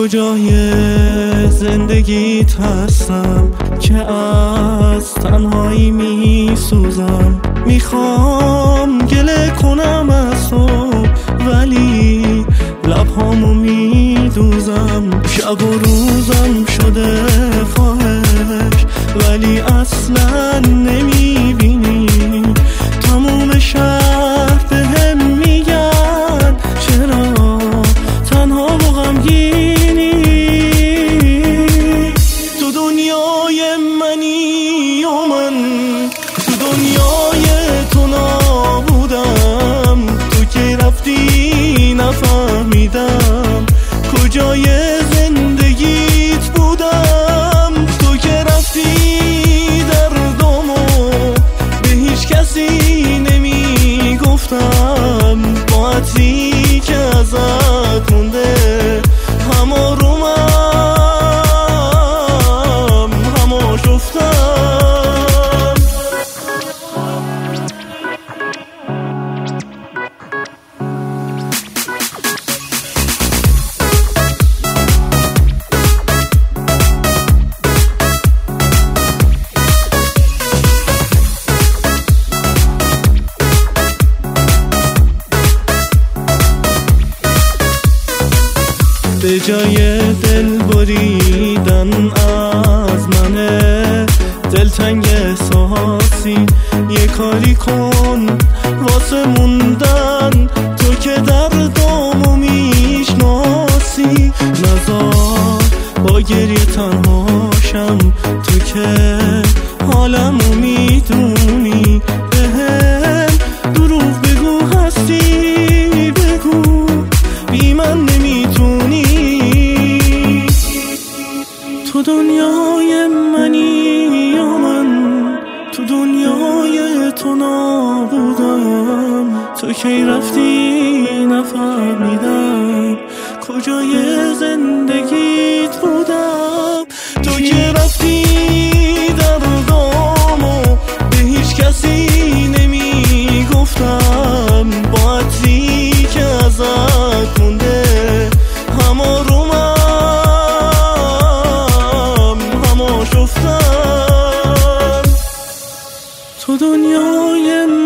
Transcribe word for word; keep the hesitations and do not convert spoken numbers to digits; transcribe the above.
کجای زندگیت هستم که از تنهایی می سوزم. میخوام گله کنم از تو ولی لبهامو می دوزم. شب و روزم شده خواهش ولی اصلا نمی بینی. تموم شهر بهم میگن چرا تنها و غمگینی. تو دنیای منی و من تو دنیای تو نبودم. تو که رفتی نفهمیدم کجای زندگیت بودم. تو که رفتی دردمو به هیچ کسی نمی گفتم. با عطری که ازت مونده همه رومم همه شفتم. به جای دل بریدن از منه دلتنگ احساسی. یه کاری کن واسه موندن تو که دردامو میشناسی. نزار با گریه تنهاشم تو که حالمو میدونی. بهم دروغ بگو هستی بگو بی من نمیتونی. تو دنیای منی یا من تو دنیای تو نبودم. تو کی رفتی نفهمیدم کجای زندگیت بودم. تو که رفتی دردامو به هیچ کسی نمی گفتم. با عطری که ازت مونده همه رومم همه شفتم. تو دنیای